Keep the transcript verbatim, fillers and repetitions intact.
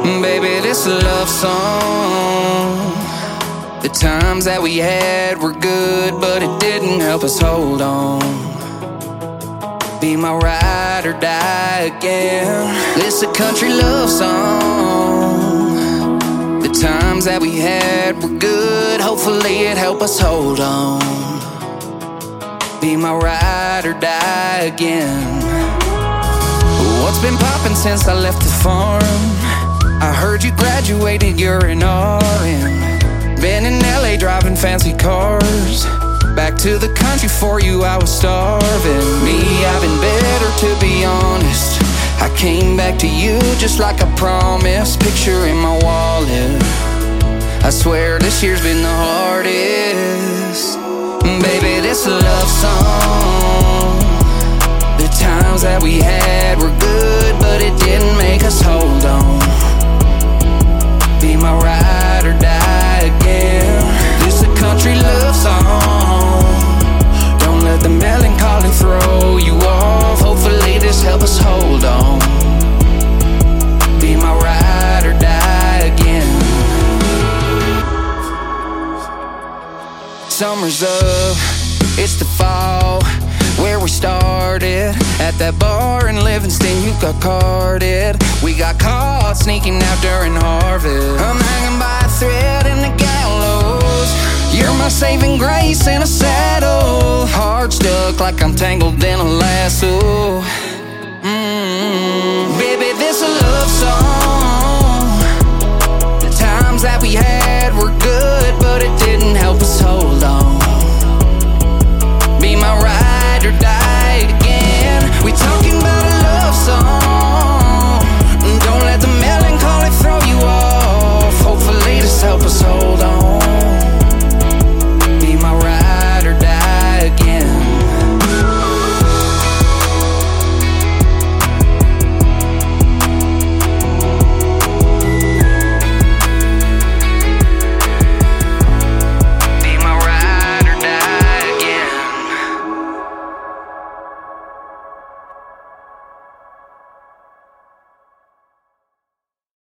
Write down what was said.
Baby, this a love song. The times that we had were good, but it didn't help us hold on. Be my ride or die again. This a country love song. The times that we had were good, hopefully it helped us hold on. Be my ride or die again. What's been poppin' since I left the farm? I heard you graduated, you're an R N. Been in L A driving fancy cars. Back to the country for you, I was starving. Me, I've been better to be honest. I came back to you just like I promised. Picture in my wallet, I swear this year's been the hardest. Baby, this a love song. The times that we had were good, but it didn't make us hold on. Be my ride or die again. This a country love song. Don't let the melancholy throw you off. Hopefully this helps us hold on. Be my ride or die again. Summer's up, it's the fall. Where we started, at that bar in Livingston, you got carded. We got caught sneaking out during harvest. I'm hanging by a thread in the gallows. You're my saving grace in a saddle. Hard stuck like I'm tangled in a lasso.